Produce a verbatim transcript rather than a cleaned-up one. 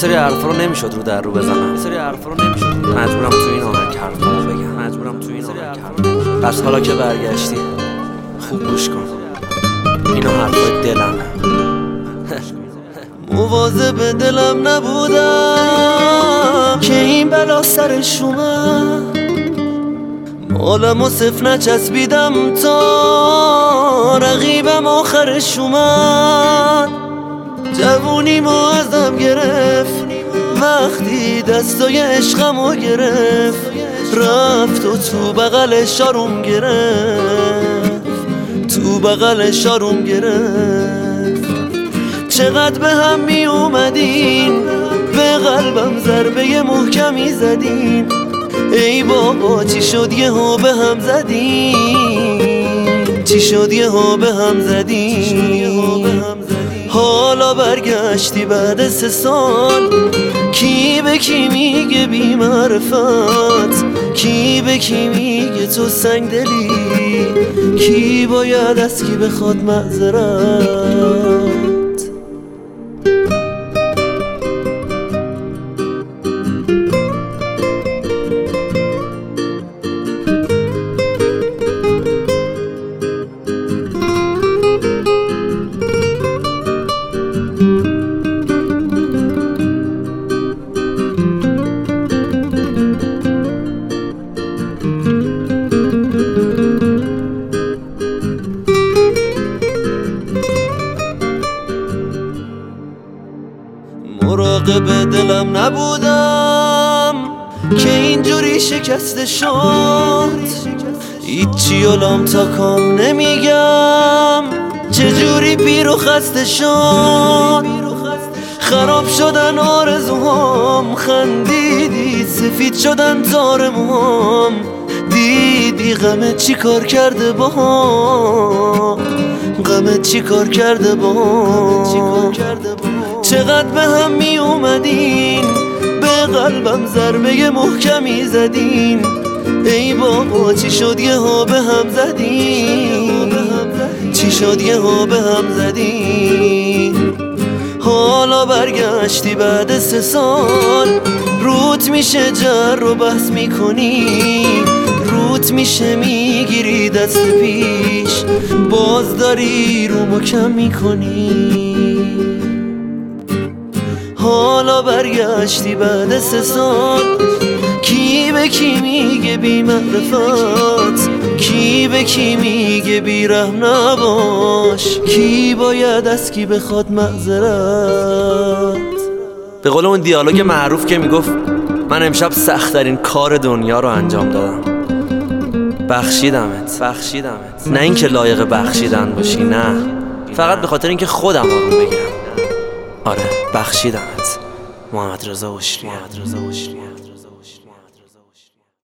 سری حرفا رو نمیشد رو در رو بزنم، یه سری حرفا رو نمیشد مجبورم تو این آهنگ حرفامو بگم، مجبورم تو این آهنگ حرفامو. پس حالا که برگشتی خوب گوش کن، اینا حرفای دلمه. مواظب دلم نبودم که این بلا سرش اومد، مالم و صف نچسبیدم تا رقیبم آخرش اومد. جوونیمو ازم گرفت وقتی دستای عشقمو گرفت، رفت و تو بغلش آروم گرفت، تو بغلش آروم گرفت. چقدر به هم می اومدین، به قلبم ضربه محکمی زدین. ای بابا چی شد یهو به هم زدین، چی شد یهو به هم زدین. حالا برگشتی بعد سه سال، کی به کی میگه بی معرفت، کی به کی میگه تو سنگ دلی، کی باید از کی بخواد معذرت. مراقب دلم نبودم که اینجوری شکسته شد، هیچی علام تا کام نمیگم چجوری پیر و خسته شد. خراب شدن آرزوهام، خندیدی سفید شدن تار موهام، دیدی غمت چی کار کرده باهام، غمت چی کار کرده باهام. چقدر به هم می اومدین، به قلبم ضربه محکمی زدین. ای بابا چی شد یهو به هم زدین، چی شد یهو به هم زدین. حالا برگشتی بعد سه سال، روت میشه جر رو بحث میکنی، روت میشه میگیری دست پیش، باز داری رو مکم میکنی. حالا برگشتی بعد سه سال، کی به کی میگه بی معرفت، کی به کی میگه بی رحم نباش، کی باید از کی بخواد معذرت. به قول اون دیالوگ معروف که میگفت من امشب سخت‌ترین کار دنیا رو انجام دادم، بخشیدمت، بخشیدمت. نه اینکه لایق بخشیدن باشی، نه، فقط به خاطر اینکه خودم آروم بگیرم. آره بخشیدمت. محمد رضا بشری.